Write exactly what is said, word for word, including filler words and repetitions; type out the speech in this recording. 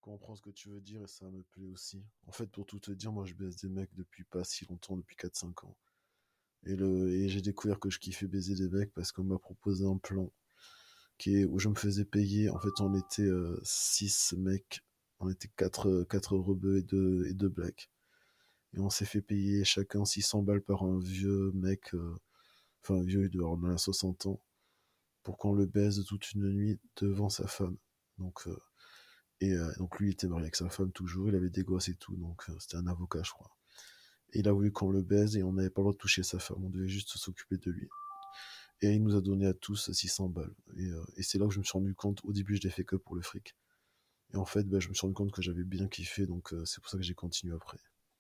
comprends ce que tu veux dire et ça me plaît aussi. En fait, pour tout te dire, moi je baise des mecs depuis pas si longtemps, depuis quatre cinq ans. Et, le, et j'ai découvert que je kiffais baiser des mecs parce qu'on m'a proposé un plan qui est, où je me faisais payer. En fait, on était euh, six mecs, on était quatre, quatre rebeux et deux, et deux blacks. Et on s'est fait payer chacun six cents balles par un vieux mec, euh, enfin vieux, il doit avoir dans la soixante ans, pour qu'on le baise toute une nuit devant sa femme. Donc, euh, et euh, donc lui, il était marié avec sa femme toujours, il avait des gosses et tout, donc euh, c'était un avocat, je crois. Et il a voulu qu'on le baise et on n'avait pas le droit de toucher sa femme, on devait juste s'occuper de lui. Et il nous a donné à tous six cents balles. Et, euh, et c'est là que je me suis rendu compte, au début je l'ai fait que pour le fric. Et en fait, bah, je me suis rendu compte que j'avais bien kiffé, donc euh, c'est pour ça que j'ai continué après.